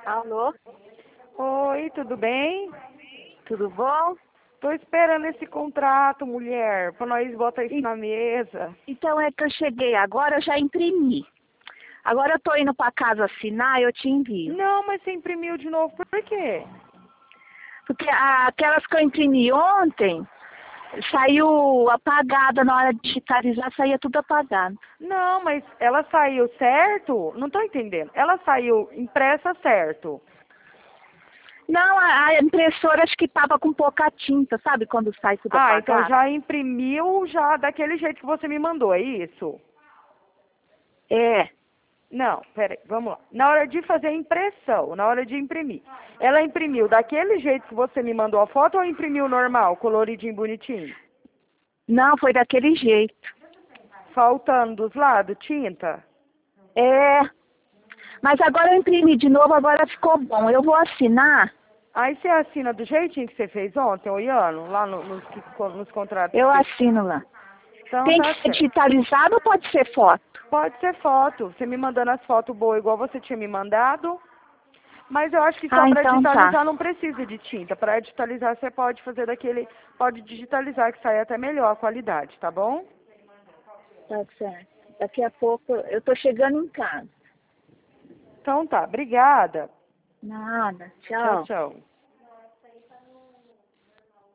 Alô? Oi, tudo bem? Tudo bom? Tô esperando esse contrato, mulher, pra nós botar isso E- na mesa. Então é que eu cheguei agora, eu já imprimi. Agora eu tô indo pra casa assinar, eu te envio. Não, mas você imprimiu de novo, por quê? Porque aquelas que eu imprimi ontem, saiu apagada na hora de digitalizar, saía tudo apagado. Não, mas ela saiu certo? Não tô entendendo. Ela saiu impressa certo. Não, a impressora acho que tava com pouca tinta, sabe? Quando sai tudo Ah, então apagado. já imprimiu já daquele jeito que você me mandou, é isso? É. Não, peraí, vamos lá. Na hora de fazer a impressão, na hora de imprimir, ela imprimiu daquele jeito que você me mandou a foto ou imprimiu normal, coloridinho, bonitinho? Não, foi daquele jeito. Faltando dos lados tinta? É. Mas agora eu imprimi de novo, agora ficou bom. Eu vou assinar, Aí você assina do jeitinho que você fez ontem, olhando, lá nos contratos eu que... assino lá. Então Tem tá que ser certo. digitalizado ou pode ser foto? Pode ser foto, você me mandando as fotos boas igual você tinha me mandado. Mas eu acho que só Ah, para então tá. digitalizar não precisa de tinta. Para digitalizar você pode fazer daquele... Pode digitalizar que sai até melhor a qualidade, tá bom? Tá certo. Daqui a pouco eu tô chegando em casa. Então tá, obrigada. Nada. Tchau, Tchau. tchau.